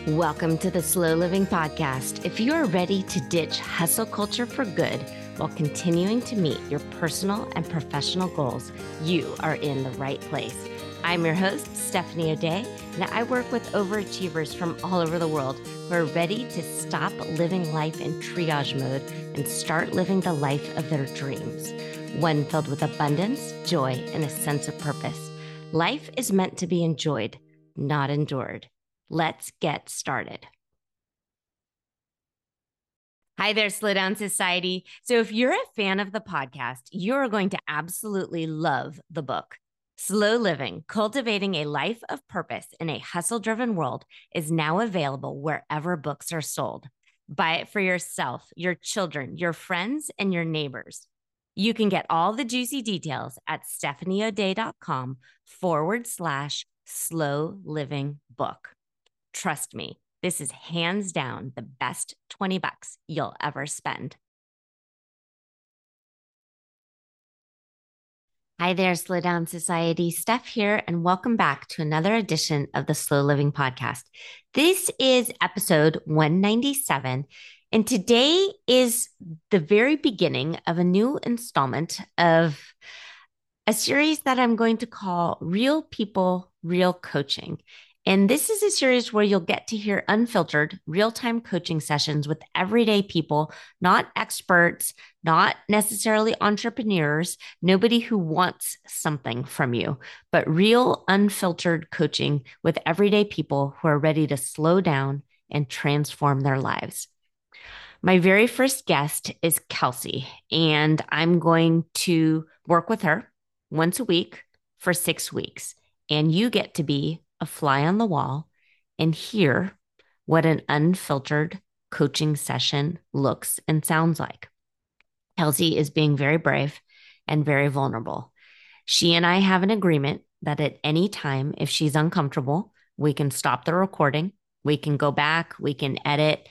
Welcome to the Slow Living Podcast. If you are ready to ditch hustle culture for good while continuing to meet your personal and professional goals, you are in the right place. I'm your host, Stephanie O'Day, and I work with overachievers from all over the world who are ready to stop living life in triage mode and start living the life of their dreams, one filled with abundance, joy, and a sense of purpose. Life is meant to be enjoyed, not endured. Let's get started. Hi there, Slow Down Society. So, if you're a fan of the podcast, you're going to absolutely love the book. Slow Living, Cultivating a Life of Purpose in a Hustle Driven World is now available wherever books are sold. Buy it for yourself, your children, your friends, and your neighbors. You can get all the juicy details at stephanieoday.com/slow living book. Trust me, this is hands down the best 20 bucks you'll ever spend. Hi there, Slow Down Society. Steph here, and welcome back to another edition of the Slow Living Podcast. This is episode 197, and today is the very beginning of a new installment of a series that I'm going to call Real People, Real Coaching. And this is a series where you'll get to hear unfiltered, real time coaching sessions with everyday people, not experts, not necessarily entrepreneurs, nobody who wants something from you, but real, unfiltered coaching with everyday people who are ready to slow down and transform their lives. My very first guest is Kelsey, and I'm going to work with her once a week for 6 weeks. And you get to be a fly on the wall and hear what an unfiltered coaching session looks and sounds like. Kelsey is being very brave and very vulnerable. She and I have an agreement that at any time, if she's uncomfortable, we can stop the recording, we can go back, we can edit.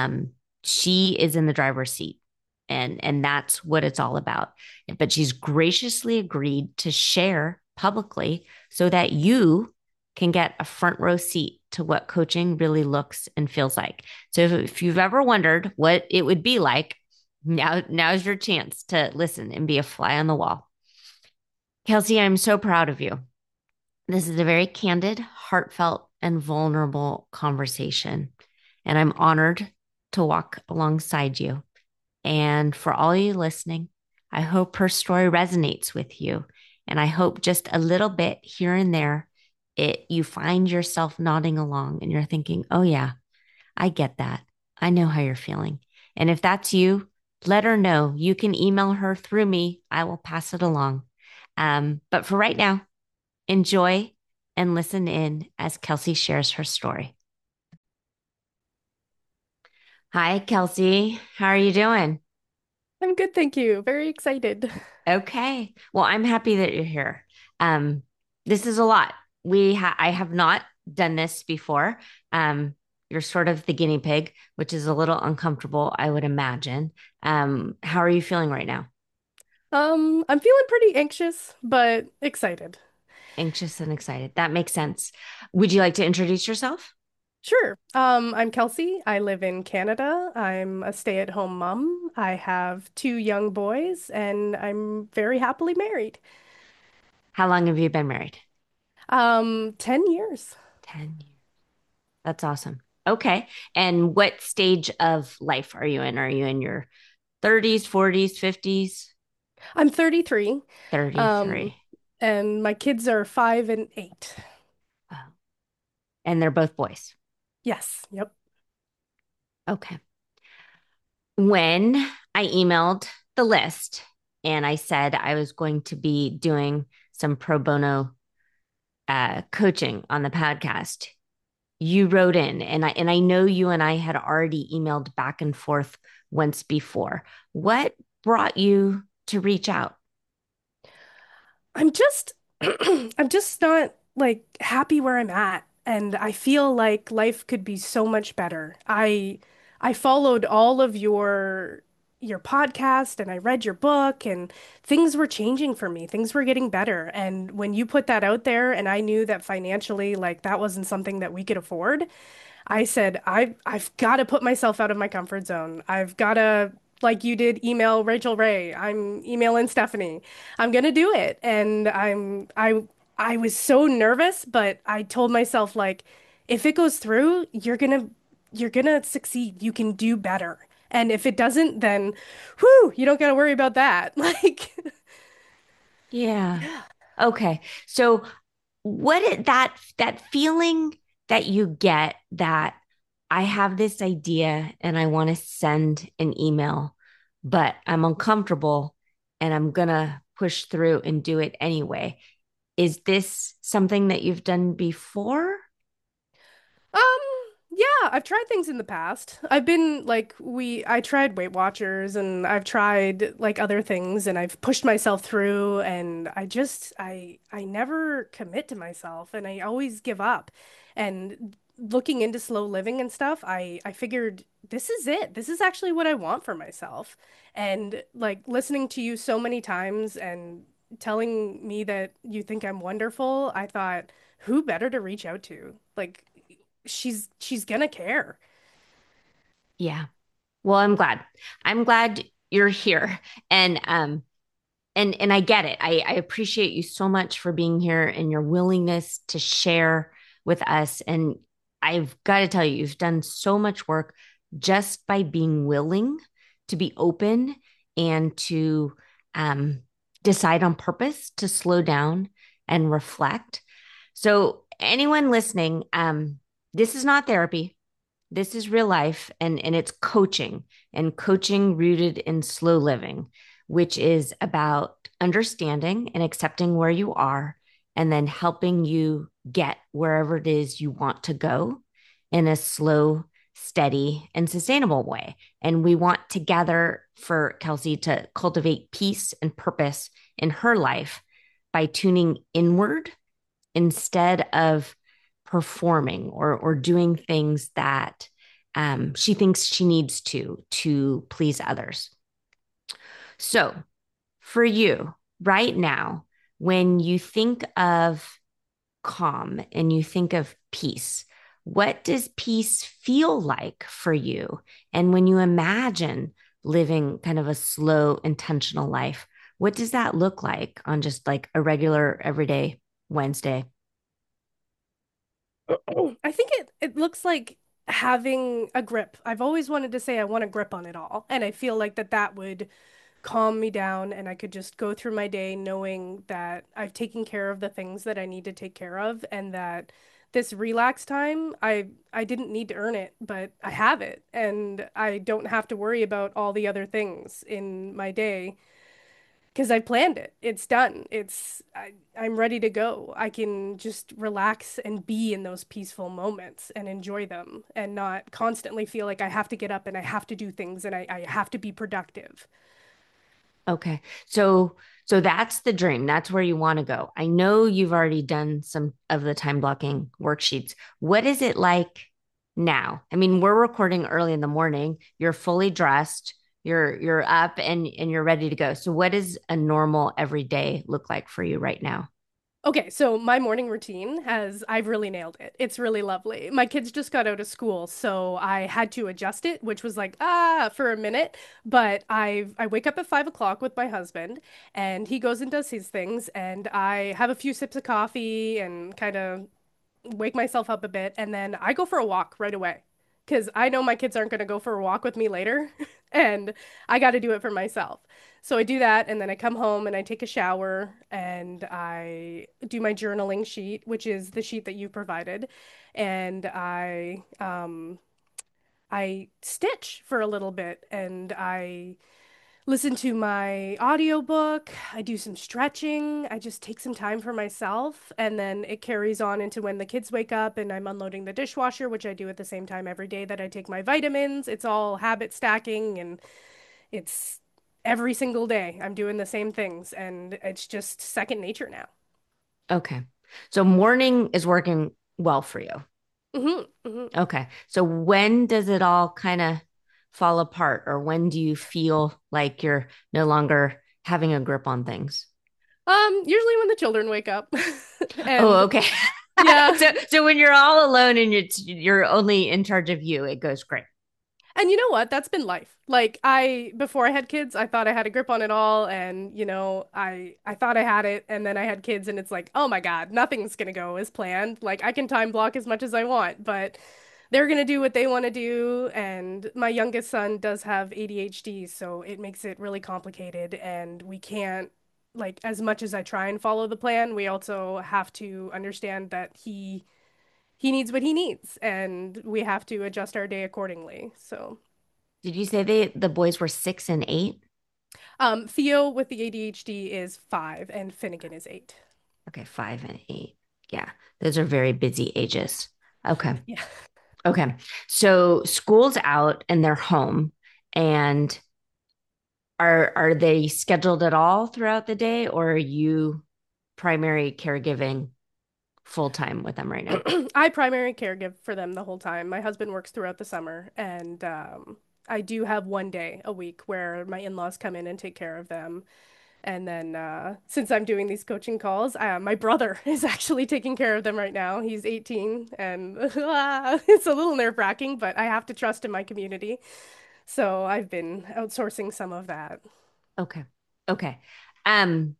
She is in the driver's seat. And that's what it's all about. But she's graciously agreed to share publicly so that you can get a front row seat to what coaching really looks and feels like. So if you've ever wondered what it would be like, now's your chance to listen and be a fly on the wall. Kelsey, I'm so proud of you. This is a very candid, heartfelt, and vulnerable conversation. And I'm honored to walk alongside you. And for all you listening, I hope her story resonates with you. And I hope just a little bit here and there, you find yourself nodding along and you're thinking, oh, yeah, I get that. I know how you're feeling. And if that's you, let her know. You can email her through me. I will pass it along. But for right now, enjoy and listen in as Kelsey shares her story. Hi, Kelsey. How are you doing? I'm good, thank you. Very excited. Okay. Well, I'm happy that you're here. Um, this is a lot. I have not done this before. Um, you're sort of the guinea pig, which is a little uncomfortable, I would imagine. How are you feeling right now? I'm feeling pretty anxious, but excited. Anxious and excited. That makes sense. Would you like to introduce yourself? Sure. I'm Kelsey. I live in Canada. I'm a stay-at-home mom. I have two young boys, and I'm very happily married. How long have you been married? 10 years. 10 years. That's awesome. Okay. And what stage of life are you in? Are you in your 30s, 40s, 50s? I'm 33. Um, 33. and my kids are 5 and 8. Oh, and they're both boys. Yes. Yep. Okay. When I emailed the list and I said I was going to be doing some pro bono coaching on the podcast, you wrote in and I know you and I had already emailed back and forth once before. What brought you to reach out? I'm just I'm just not like happy where I'm at, and I feel like life could be so much better. I followed all of your your podcast and I read your book and things were changing for me. Things were getting better. And when you put that out there and I knew that financially, like that wasn't something that we could afford, I said, I've got to put myself out of my comfort zone. I've got to, like you did, email Rachel Ray. I'm emailing Stephanie. I'm gonna do it. And I was so nervous, but I told myself like, if it goes through, you're gonna succeed. You can do better. And if it doesn't, then whew, you don't gotta worry about that. Like, Yeah. yeah. Okay. So that feeling that you get that I have this idea and I want to send an email, but I'm uncomfortable and I'm gonna push through and do it anyway. Is this something that you've done before? Um, yeah, I've tried things in the past. I've been like I tried Weight Watchers and I've tried like other things and I've pushed myself through and I never commit to myself and I always give up. And looking into slow living and stuff, I figured this is it. This is actually what I want for myself. And like listening to you so many times and telling me that you think I'm wonderful, I thought, who better to reach out to? Like she's gonna care. Yeah. Well, I'm glad. I'm glad you're here. And and I get it. I appreciate you so much for being here and your willingness to share with us. And I've got to tell you, you've done so much work just by being willing to be open and to um, decide on purpose to slow down and reflect. So, anyone listening, this is not therapy. This is real life, and it's coaching, and coaching rooted in slow living, which is about understanding and accepting where you are and then helping you get wherever it is you want to go in a slow, steady, and sustainable way. And we want together for Kelsey to cultivate peace and purpose in her life by tuning inward instead of performing or doing things that she thinks she needs to please others. So, for you right now, when you think of calm and you think of peace, what does peace feel like for you? And when you imagine living kind of a slow, intentional life, what does that look like on just like a regular, everyday Wednesday? I think it looks like having a grip. I've always wanted to say I want a grip on it all, and I feel like that would calm me down and I could just go through my day knowing that I've taken care of the things that I need to take care of and that this relax time, I didn't need to earn it, but I have it and I don't have to worry about all the other things in my day because I planned it. It's done. I'm ready to go. I can just relax and be in those peaceful moments and enjoy them and not constantly feel like I have to get up and I have to do things and I have to be productive. Okay. So that's the dream. That's where you want to go. I know you've already done some of the time blocking worksheets. What is it like now? I mean, we're recording early in the morning. You're fully dressed. You're up and you're ready to go. So what does a normal everyday look like for you right now? Okay, so my morning routine I've really nailed it. It's really lovely. My kids just got out of school, so I had to adjust it, which was like, for a minute. But I wake up at 5 o'clock with my husband, and he goes and does his things, and I have a few sips of coffee and kind of wake myself up a bit, and then I go for a walk right away because I know my kids aren't going to go for a walk with me later, and I got to do it for myself. So I do that, and then I come home and I take a shower and I do my journaling sheet, which is the sheet that you provided, and I stitch for a little bit and I listen to my audiobook, I do some stretching, I just take some time for myself, and then it carries on into when the kids wake up and I'm unloading the dishwasher, which I do at the same time every day that I take my vitamins. It's all habit stacking and it's every single day I'm doing the same things and it's just second nature now. Okay. So morning is working well for you. Hmm. Hmm. Okay. So when does it all kind of fall apart, or when do you feel like you're no longer having a grip on things? Usually when the children wake up. Oh, And okay. yeah. So when you're all alone and you're only in charge of you, it goes great. And you know what? That's been life. Like before I had kids, I thought I had a grip on it all, and I thought I had it, and then I had kids, and it's like, oh my God, nothing's gonna go as planned. Like I can time block as much as I want, but they're gonna do what they want to do. And my youngest son does have ADHD, so it makes it really complicated, and we can't, like, as much as I try and follow the plan, we also have to understand that he needs what he needs, and we have to adjust our day accordingly. So, Did you say the boys were 6 and 8? Theo with the ADHD is 5, and Finnegan is 8. Okay, 5 and 8. Yeah, those are very busy ages. Okay. Yeah. Okay. So school's out and they're home. And are they scheduled at all throughout the day, or are you primary caregiving full time with them right now? I primary caregive for them the whole time. My husband works throughout the summer, and I do have one day a week where my in-laws come in and take care of them. And then since I'm doing these coaching calls, my brother is actually taking care of them right now. He's 18, and it's a little nerve-wracking, but I have to trust in my community. So I've been outsourcing some of that. Okay. Okay. Um,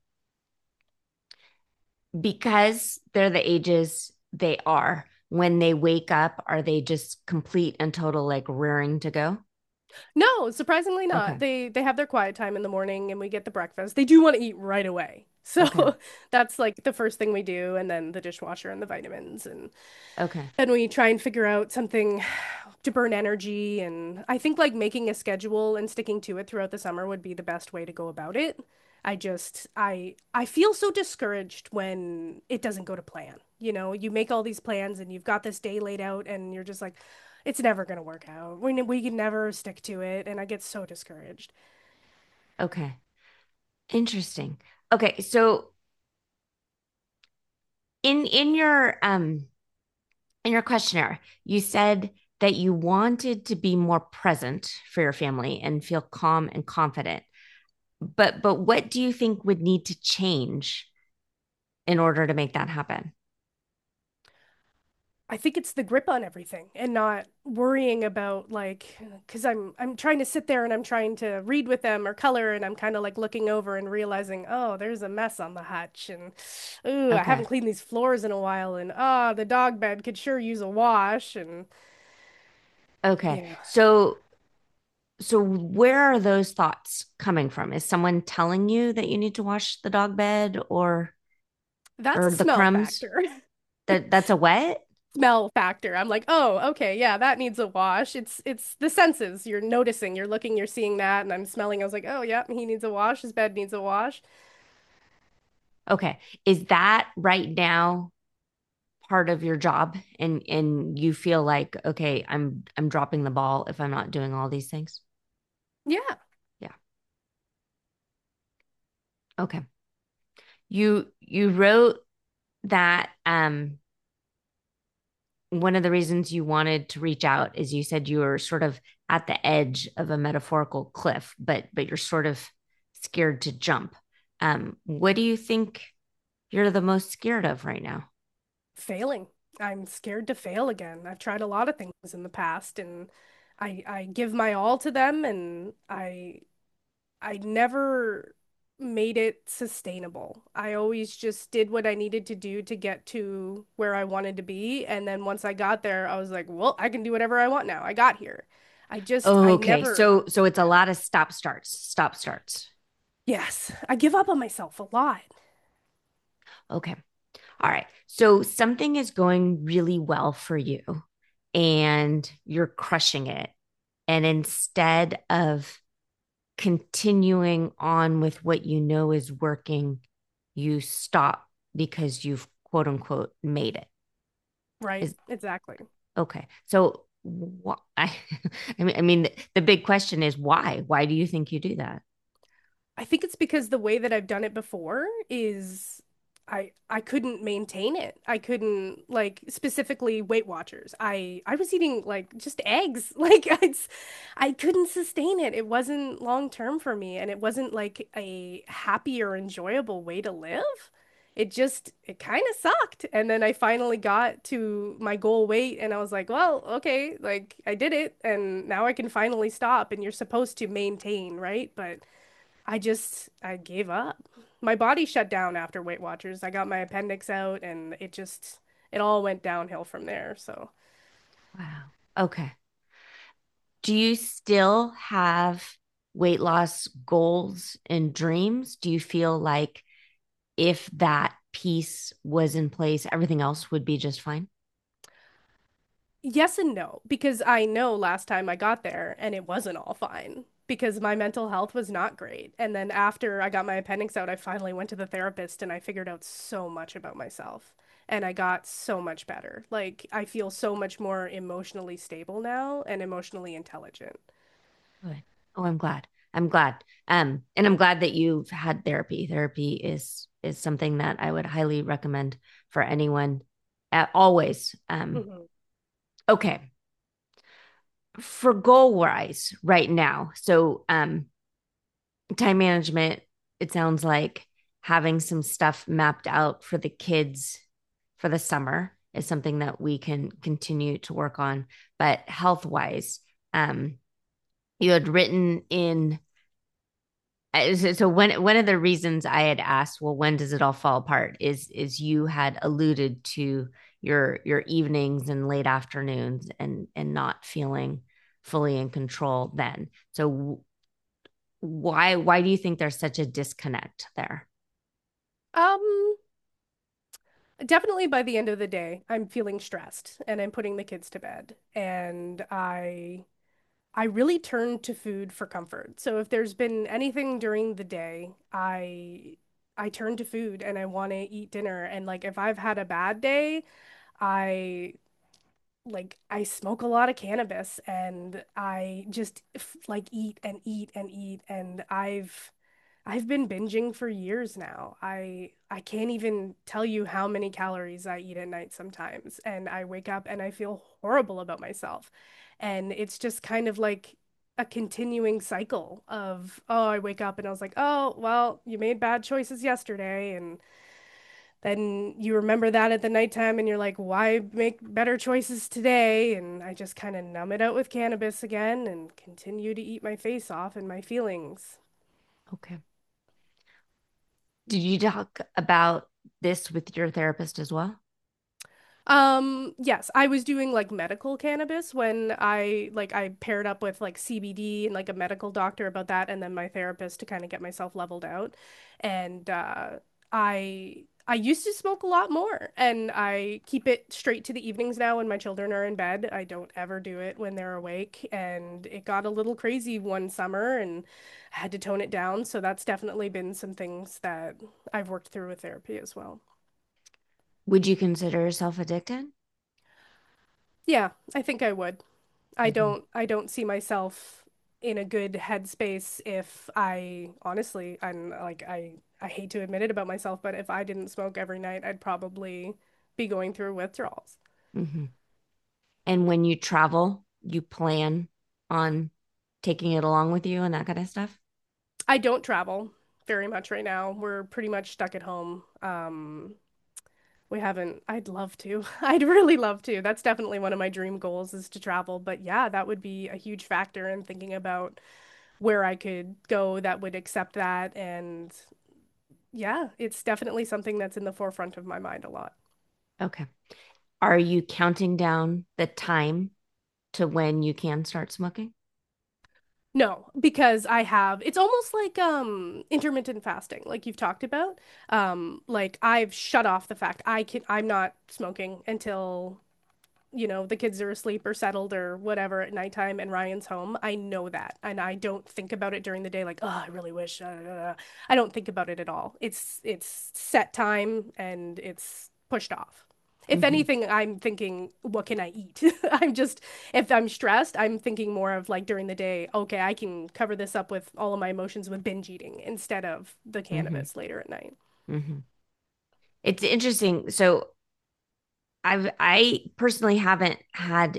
because they're the ages they are, when they wake up, are they just complete and total like rearing to go? No, surprisingly not. Okay. They have their quiet time in the morning and we get the breakfast. They do want to eat right away. Okay. So that's like the first thing we do, and then the dishwasher and the vitamins, and Okay. then we try and figure out something to burn energy. And I think like making a schedule and sticking to it throughout the summer would be the best way to go about it. I feel so discouraged when it doesn't go to plan. You make all these plans and you've got this day laid out and you're just like, it's never gonna work out. We can never stick to it, and I get so discouraged. Okay. Interesting. Okay. So in your questionnaire, you said that you wanted to be more present for your family and feel calm and confident. But what do you think would need to change in order to make that happen? I think it's the grip on everything and not worrying about like because I'm trying to sit there and I'm trying to read with them or color, and I'm kind of like looking over and realizing, oh, there's a mess on the hutch, and ooh, I haven't Okay. cleaned these floors in a while, and the dog bed could sure use a wash, and Okay. yeah. So where are those thoughts coming from? Is someone telling you that you need to wash the dog bed, That's or a the smell crumbs? factor. That's a what? Smell factor. I'm like, oh, okay, yeah, that needs a wash. It's the senses. You're noticing, you're looking, you're seeing that, and I'm smelling. I was like, oh, yeah, he needs a wash. His bed needs a wash. Okay. Is that right now part of your job, and you feel like, okay, I'm dropping the ball if I'm not doing all these things? Yeah. Yeah. Okay. You wrote that one of the reasons you wanted to reach out is you said you were sort of at the edge of a metaphorical cliff, but you're sort of scared to jump. What do you think you're the most scared of right now? Failing. I'm scared to fail again. I've tried a lot of things in the past, and I give my all to them, and I never made it sustainable. I always just did what I needed to do to get to where I wanted to be, and then once I got there, I was like, well, I can do whatever I want now. I got here. I Okay, never, so it's a yeah. lot of stop starts, stop starts. Yes, I give up on myself a lot. Okay. All right. So something is going really well for you and you're crushing it. And instead of continuing on with what you know is working, you stop because you've quote unquote made it. Right, Is exactly. okay. So why? I mean, the big question is why? Why do you think you do that? I think it's because the way that I've done it before is I couldn't maintain it. I couldn't like specifically Weight Watchers. I was eating like just eggs. I couldn't sustain it. It wasn't long term for me and it wasn't like a happy or enjoyable way to live. It kind of sucked. And then I finally got to my goal weight and I was like, well, okay, like I did it and now I can finally stop and you're supposed to maintain, right? But I gave up. My body shut down after Weight Watchers. I got my appendix out and it all went downhill from there. So, Wow. Okay. Do you still have weight loss goals and dreams? Do you feel like if that piece was in place, everything else would be just fine? yes and no, because I know last time I got there and it wasn't all fine because my mental health was not great. And then after I got my appendix out, I finally went to the therapist and I figured out so much about myself. And I got so much better. Like, I feel so much more emotionally stable now and emotionally intelligent. Good. Oh, I'm glad. I'm glad. And I'm glad that you've had therapy. Therapy is something that I would highly recommend for anyone always. Mhm. Okay. For goal wise right now. So time management, it sounds like having some stuff mapped out for the kids for the summer is something that we can continue to work on. But health wise, you had written in so one of the reasons I had asked, well, when does it all fall apart? Is you had alluded to your evenings and late afternoons and not feeling fully in control then. So why do you think there's such a disconnect there? Um, Definitely by the end of the day, I'm feeling stressed and I'm putting the kids to bed and I really turn to food for comfort. So if there's been anything during the day, I turn to food and I want to eat dinner and like if I've had a bad day, I I smoke a lot of cannabis and I just like eat and eat and eat and I've been binging for years now. I can't even tell you how many calories I eat at night sometimes, and I wake up and I feel horrible about myself. And it's just kind of like a continuing cycle of, oh, I wake up and I was like, oh, well, you made bad choices yesterday, and then you remember that at the nighttime and you're like, why make better choices today? And I just kind of numb it out with cannabis again and continue to eat my face off and my feelings. Okay. Did you talk about this with your therapist as well? Yes, I was doing like medical cannabis when I paired up with like CBD and like a medical doctor about that and then my therapist to kind of get myself leveled out. And I used to smoke a lot more and I keep it straight to the evenings now when my children are in bed. I don't ever do it when they're awake and it got a little crazy one summer and I had to tone it down. So that's definitely been some things that I've worked through with therapy as well. Would you consider yourself addicted? Yeah, I think I would. Mm-hmm. I don't see myself in a good headspace if I honestly I hate to admit it about myself, but if I didn't smoke every night, I'd probably be going through withdrawals. Mm-hmm. And when you travel, you plan on taking it along with you and that kind of stuff? I don't travel very much right now. We're pretty much stuck at home. We haven't, I'd love to. I'd really love to. That's definitely one of my dream goals is to travel. But yeah, that would be a huge factor in thinking about where I could go that would accept that and yeah, it's definitely something that's in the forefront of my mind a lot. Okay. Are you counting down the time to when you can start smoking? No, because it's almost like intermittent fasting, like you've talked about. Like I've shut off the fact I'm not smoking until the kids are asleep or settled or whatever at nighttime and Ryan's home. I know that. And I don't think about it during the day like, oh, I really wish. I don't think about it at all. It's set time and it's pushed off. If Mm-hmm. anything, I'm thinking, what can I eat? If I'm stressed, I'm thinking more of like during the day, okay, I can cover this up with all of my emotions with binge eating instead of the Mm-hmm. cannabis later at night. Mm-hmm. It's interesting. So I personally haven't had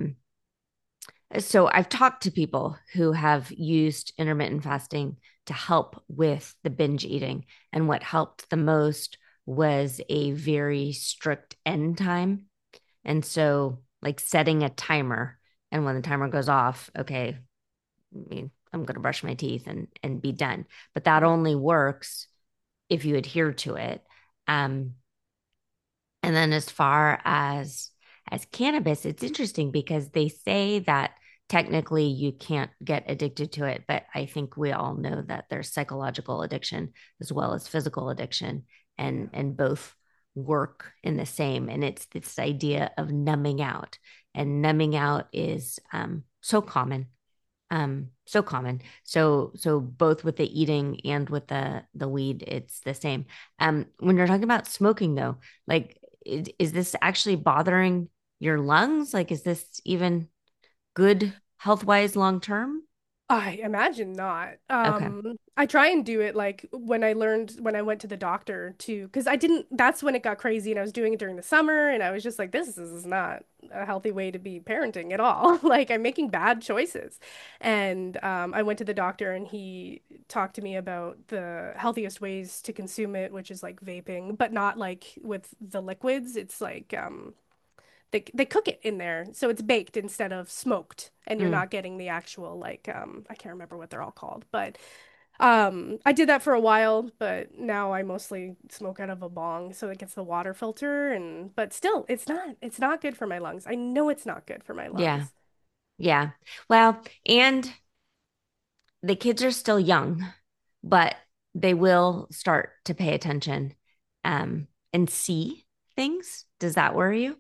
so I've talked to people who have used intermittent fasting to help with the binge eating. And what helped the most was a very strict end time. And so, like setting a timer. And when the timer goes off, okay, I mean, I'm going to brush my teeth and be done. But that Mhm. only works if you adhere to it. Um, and then as far as cannabis, it's interesting because they say that technically you can't get addicted to it, but I think we all know that there's psychological addiction as well as physical addiction, Yeah. and both work in the same. And it's this idea of numbing out, and numbing out is so common, so common. So both with the eating and with the weed, it's the same. When you're talking about smoking though, like is this actually bothering your lungs? Like, is this even good health wise long term? I imagine not. Okay. I try and do it like when I went to the doctor too, because I didn't, that's when it got crazy and I was doing it during the summer and I was just like, this is not a healthy way to be parenting at all. Like I'm making bad choices. And I went to the doctor and he talked to me about the healthiest ways to consume it, which is like vaping, but not like with the liquids. It's like they cook it in there, so it's baked instead of smoked, and you're Mm, not getting the actual like I can't remember what they're all called, but I did that for a while, but now I mostly smoke out of a bong, so it gets the water filter and but still it's not good for my lungs. I know it's not good for my yeah. lungs. Yeah. Well, and the kids are still young, but they will start to pay attention and see things. Does that worry you?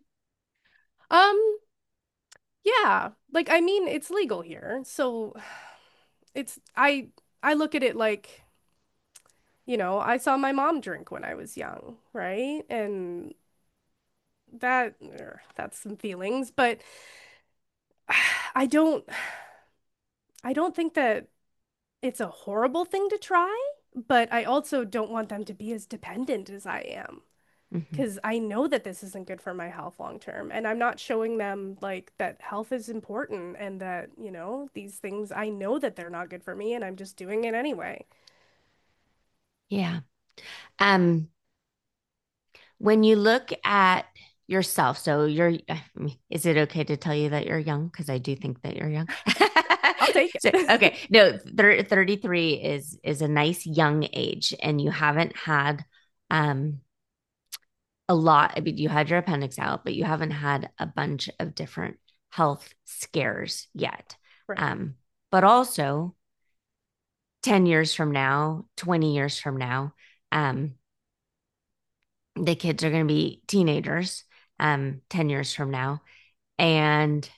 Um yeah, like I mean it's legal here, so it's I look at it like I saw my mom drink when I was young, right? And that's some feelings, but I don't I don't think that it's a horrible thing to try, but I also don't want them to be as dependent as I am Mhm. because I know that this isn't good for my health long term, and I'm not showing them like that health is important and that, these things I know that they're not good for me and I'm just doing it anyway. Yeah. Um, when you look at yourself, so I mean, is it okay to tell you that you're young? Because I do think that you're young. I'll take So, it. okay, no, 33 is a nice young age, and you haven't had um a lot. I mean, you had your appendix out, but you haven't had a bunch of different health scares yet. Right. Um, but also 10 years from now, 20 years from now, um, the kids are going to be teenagers 10 years from now. And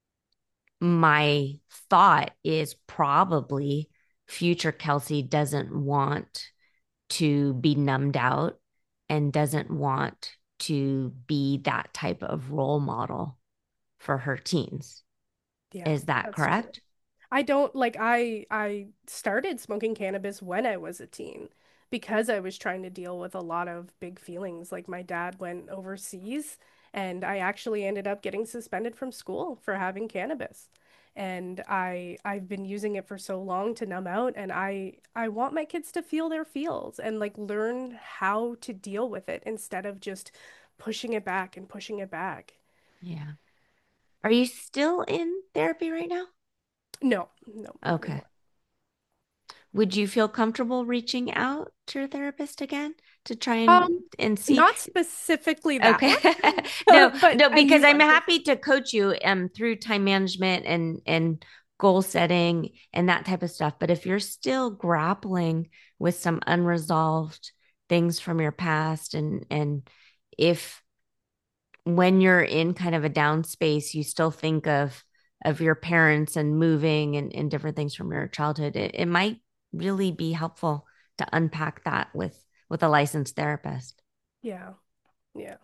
my thought is probably future Kelsey doesn't want to be numbed out and doesn't want to be that type of role model for her teens. Yeah, Is that that's true. correct? I don't like I started smoking cannabis when I was a teen because I was trying to deal with a lot of big feelings. Like my dad went overseas and I actually ended up getting suspended from school for having cannabis. And I've been using it for so long to numb out and I want my kids to feel their feels and like learn how to deal with it instead of just pushing it back and pushing it back. Yeah. Are you still in therapy right now? No, no, not Okay. anymore. Would you feel comfortable reaching out to your therapist again to try and see? Not specifically that Okay. one, No, but no, a because new I'm one for happy sure. to coach you through time management and goal setting and that type of stuff. But if you're still grappling with some unresolved things from your past, and if when you're in kind of a down space, you still think of your parents and moving and different things from your childhood, it might really be helpful to unpack that with a licensed therapist. Yeah, yeah.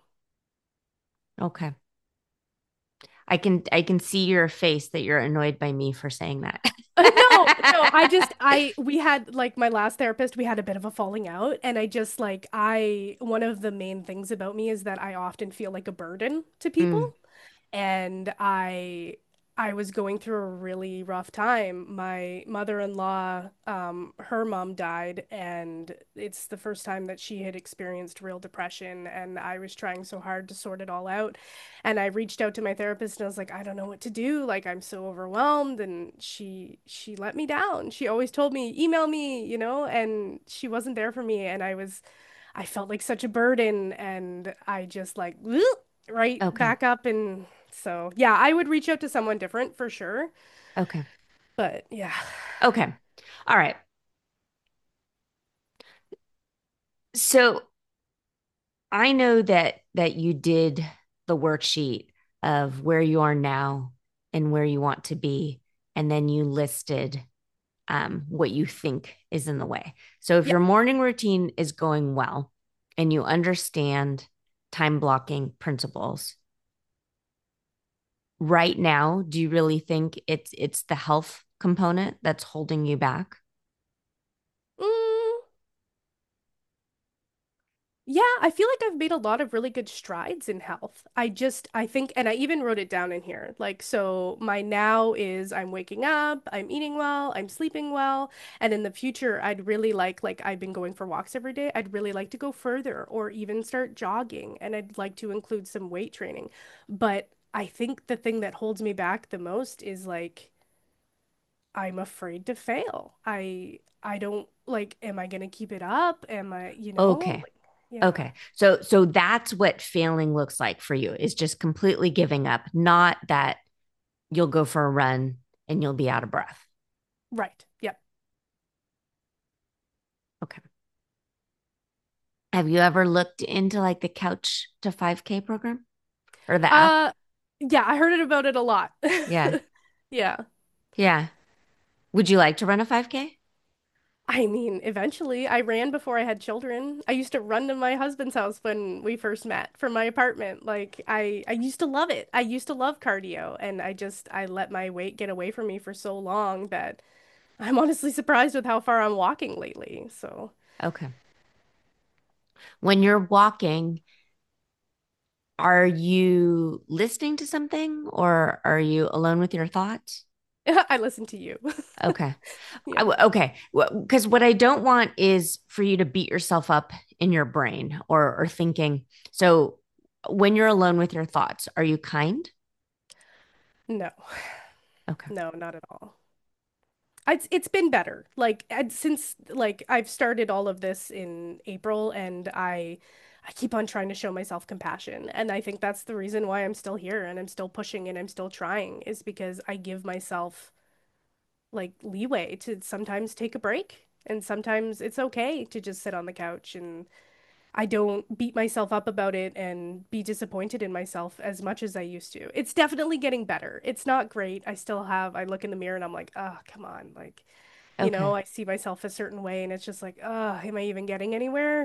Okay. I can see your face that you're annoyed by me for saying that. No, we had like my last therapist, we had a bit of a falling out, and one of the main things about me is that I often feel like a burden to people. Mm, And I was going through a really rough time. My mother-in-law, her mom died, and it's the first time that she had experienced real depression, and I was trying so hard to sort it all out. And I reached out to my therapist and I was like, I don't know what to do. Like I'm so overwhelmed, and she let me down. She always told me, email me, and she wasn't there for me, and I felt like such a burden, and I just like right okay. back up. And so, yeah, I would reach out to someone different for sure. Okay. But yeah. Okay. All right. So I know that you did the worksheet of where you are now and where you want to be, and then you listed what you think is in the way. So if Yeah. your morning routine is going well and you understand time blocking principles, right now, do you really think it's the health component that's holding you back? Mm, yeah, I feel like I've made a lot of really good strides in health. I think, and I even wrote it down in here. Like, so my now is I'm waking up, I'm eating well, I'm sleeping well. And in the future, I'd really like I've been going for walks every day. I'd really like to go further or even start jogging. And I'd like to include some weight training. But I think the thing that holds me back the most is I'm afraid to fail. I don't like, am I gonna keep it up? Am I, Okay. yeah. Okay. So that's what failing looks like for you is just completely giving up, not that you'll go for a run and you'll be out of breath. Right. Yep. Okay. Have you ever looked into like the Couch to 5K program or the app? Uh, yeah, I heard it about it a lot. Yeah. Yeah. Yeah. Would you like to run a 5K? I mean, eventually I ran before I had children. I used to run to my husband's house when we first met from my apartment. Like I used to love it. I used to love cardio, and I let my weight get away from me for so long that I'm honestly surprised with how far I'm walking lately. So, Okay. When you're walking, are you listening to something or are you alone with your thoughts? I listen to you. Okay. Yeah. Okay. Because what I don't want is for you to beat yourself up in your brain or thinking. So when you're alone with your thoughts, are you kind? No. Okay. No, not at all. It's been better. Since I've started all of this in April, and I keep on trying to show myself compassion. And I think that's the reason why I'm still here and I'm still pushing and I'm still trying, is because I give myself like leeway to sometimes take a break, and sometimes it's okay to just sit on the couch, and I don't beat myself up about it and be disappointed in myself as much as I used to. It's definitely getting better. It's not great. I look in the mirror and I'm like, oh, come on. Okay. I see myself a certain way, and it's just like, oh, am I even getting anywhere?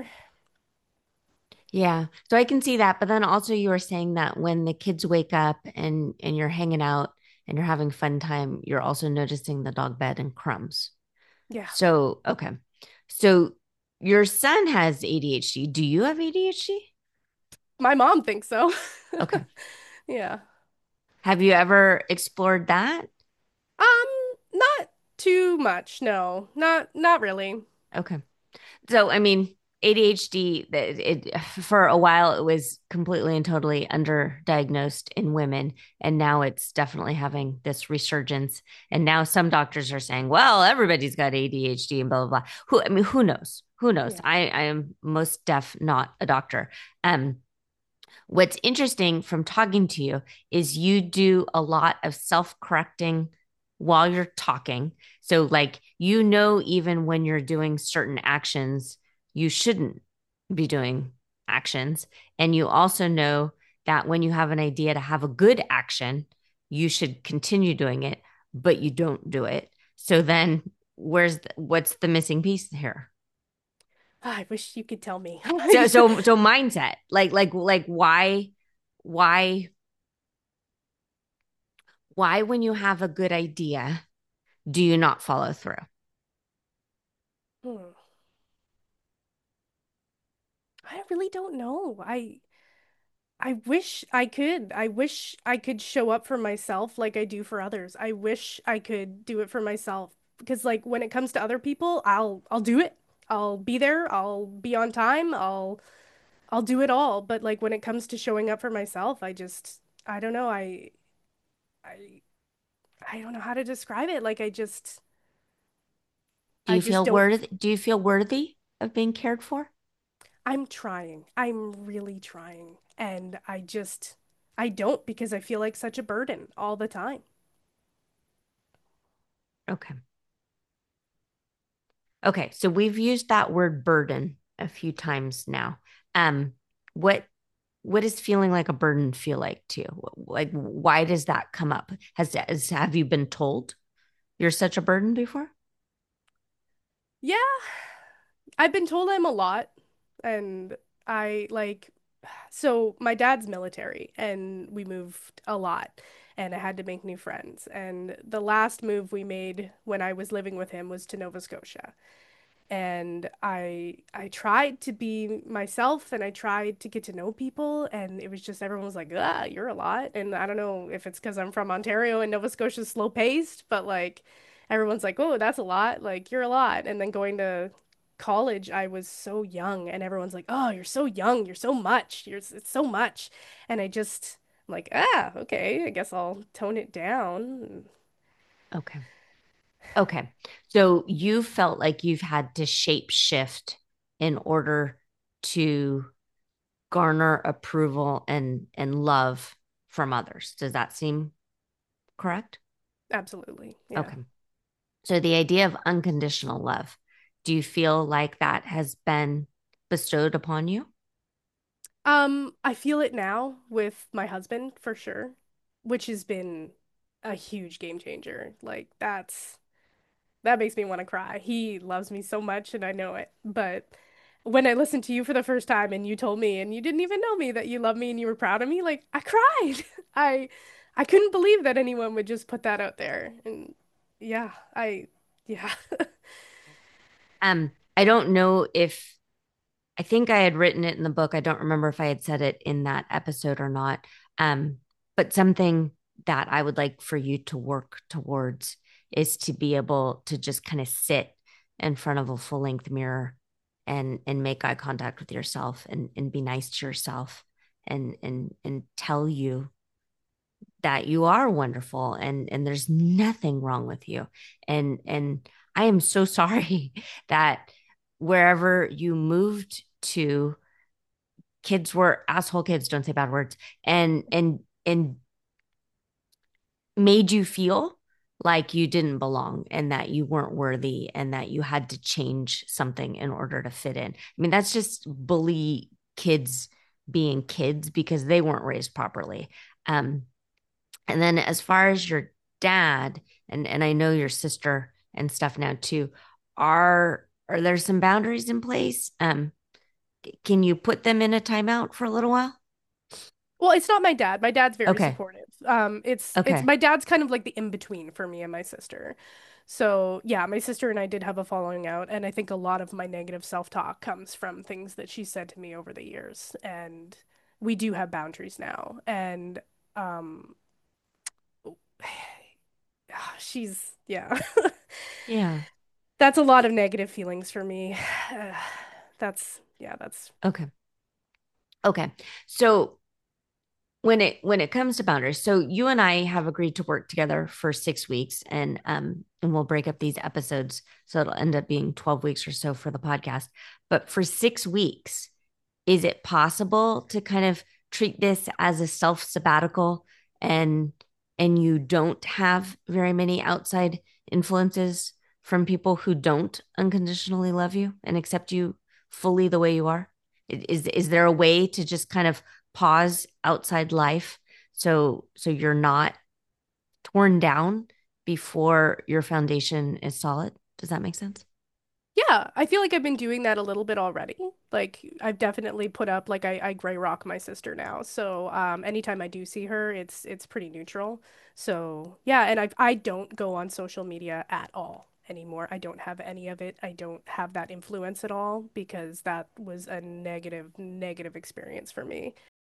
Yeah. So I can see that. But then also you were saying that when the kids wake up and you're hanging out and you're having fun time, you're also noticing the dog bed and crumbs. Yeah. So, okay. So your son has ADHD. Do you have ADHD? My mom thinks so. Okay. Yeah. Have you ever explored that? Not too much. No. Not really. Okay. So, I mean, ADHD, for a while it was completely and totally underdiagnosed in women, and now it's definitely having this resurgence. And now some doctors are saying, "Well, everybody's got ADHD and blah blah blah." I mean, who knows? Who knows? Yeah. I am most deaf not a doctor. What's interesting from talking to you is you do a lot of self-correcting while you're talking. So, like, even when you're doing certain actions, you shouldn't be doing actions. And you also know that when you have an idea to have a good action, you should continue doing it, but you don't do it. So then what's the missing piece here? I wish you could tell me. So mindset, like why why when you have a good idea do you not follow through? Hmm. I really don't know. I wish I could. I wish I could show up for myself like I do for others. I wish I could do it for myself because like when it comes to other people, I'll do it. I'll be there. I'll be on time. I'll do it all. But like when it comes to showing up for myself, I don't know. I I don't know how to describe it. Like Do I you just feel don't. worthy? Do you feel worthy of being cared for? I'm trying. I'm really trying. And I don't because I feel like such a burden all the time. Okay. Okay. So we've used that word burden a few times now. Um, what what does feeling like a burden feel like to you? Like, why does that come up? Have you been told you're such a burden before? Yeah, I've been told I'm a lot, and I like, so my dad's military, and we moved a lot, and I had to make new friends. And the last move we made when I was living with him was to Nova Scotia. And I tried to be myself and I tried to get to know people and it was just everyone was like, "Ah, you're a lot." And I don't know if it's because I'm from Ontario and Nova Scotia's slow paced, but like everyone's like, "Oh, that's a lot. Like you're a lot." And then going to college, I was so young and everyone's like, "Oh, you're so young. You're so much. It's so much." And I'm like, "Ah, okay. I guess I'll tone it down." Okay. Okay. So you felt like you've had to shape shift in order to garner approval and love from others. Does that seem correct? Absolutely. Yeah. Okay. So the idea of unconditional love, do you feel like that has been bestowed upon you? I feel it now with my husband for sure, which has been a huge game changer. Like that makes me want to cry. He loves me so much and I know it. But when I listened to you for the first time and you told me and you didn't even know me that you love me and you were proud of me, like I cried. I I couldn't believe that anyone would just put that out there. And yeah, yeah. I don't know if I think I had written it in the book. I don't remember if I had said it in that episode or not. Um, but something that I would like for you to work towards is to be able to just kind of sit in front of a full length mirror and make eye contact with yourself and be nice to yourself and tell you that you are wonderful and there's nothing wrong with you. And I am so sorry that wherever you moved to, kids were asshole kids, don't say bad words, and made you feel like you didn't belong and that you weren't worthy and that you had to change something in order to fit in. I mean, that's just bully kids being kids because they weren't raised properly. Um, and then as far as your dad and I know your sister and stuff now too, are there some boundaries in place? Can you put them in a timeout for a little while? Well, it's not my dad. My dad's very Okay. supportive. It's Okay. my dad's kind of like the in between for me and my sister. So yeah, my sister and I did have a falling out, and I think a lot of my negative self-talk comes from things that she said to me over the years. And we do have boundaries now. And um yeah. Yeah. That's a lot of negative feelings for me. That's Okay. Okay. So when it comes to boundaries, so you and I have agreed to work together for 6 weeks and we'll break up these episodes so it'll end up being 12 weeks or so for the podcast. But for 6 weeks, is it possible to kind of treat this as a self sabbatical and you don't have very many outside influences from people who don't unconditionally love you and accept you fully the way you are? Is there a way to just kind of pause outside life so you're not torn down before your foundation is solid? Does that make sense? yeah, Yeah, I feel like I've been doing that a little bit already. Like I've definitely put up like I gray rock my sister now. So anytime I do see her, it's pretty neutral. So yeah, and I don't go on social media at all anymore. I don't have any of it. I don't have that influence at all because that was a negative experience for me.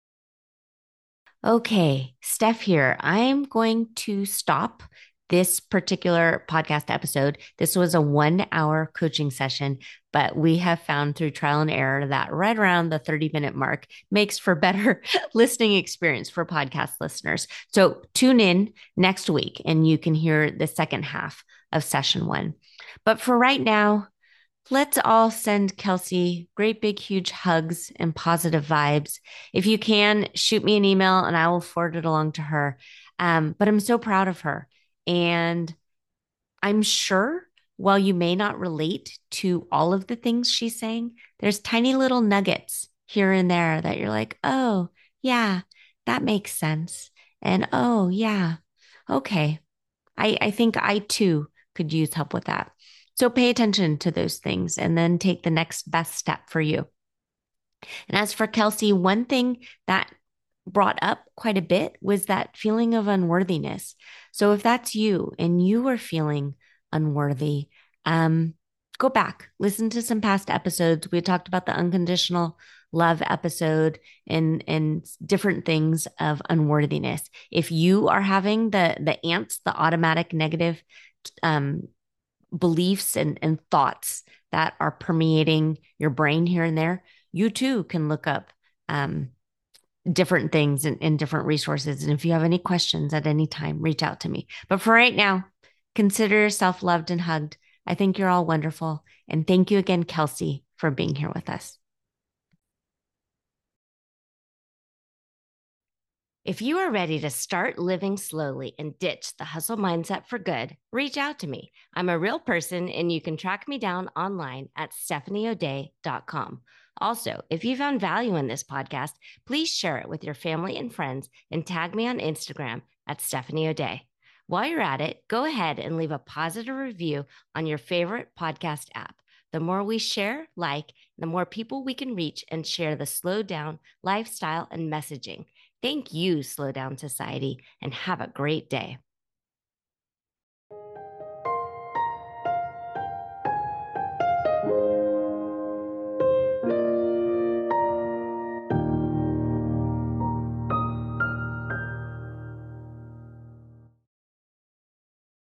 Okay, Steph here. I'm going to stop this particular podcast episode. This was a 1 hour coaching session, but we have found through trial and error that right around the 30-minute mark makes for better listening experience for podcast listeners. So tune in next week and you can hear the second half of session one. But for right now, let's all send Kelsey great big huge hugs and positive vibes. If you can, shoot me an email and I will forward it along to her. But I'm so proud of her. And I'm sure while you may not relate to all of the things she's saying, there's tiny little nuggets here and there that you're like, oh, yeah, that makes sense. And oh, yeah, okay. I think I too could use help with that. So pay attention to those things and then take the next best step for you. And as for Kelsey, one thing that brought up quite a bit was that feeling of unworthiness. So if that's you and you are feeling unworthy, go back, listen to some past episodes. We talked about the unconditional love episode and different things of unworthiness. If you are having the ants, the automatic negative um, beliefs and thoughts that are permeating your brain here and there, you too can look up um, different things and different resources. And if you have any questions at any time, reach out to me. But for right now, consider yourself loved and hugged. I think you're all wonderful. And thank you again, Kelsey, for being here with us. If you are ready to start living slowly and ditch the hustle mindset for good, reach out to me. I'm a real person and you can track me down online at stephanieodea.com. Also, if you found value in this podcast, please share it with your family and friends and tag me on Instagram at Stephanie O'Day. While you're at it, go ahead and leave a positive review on your favorite podcast app. The more we share, the more people we can reach and share the slow down lifestyle and messaging. Thank you, Slow Down Society, and have a great day.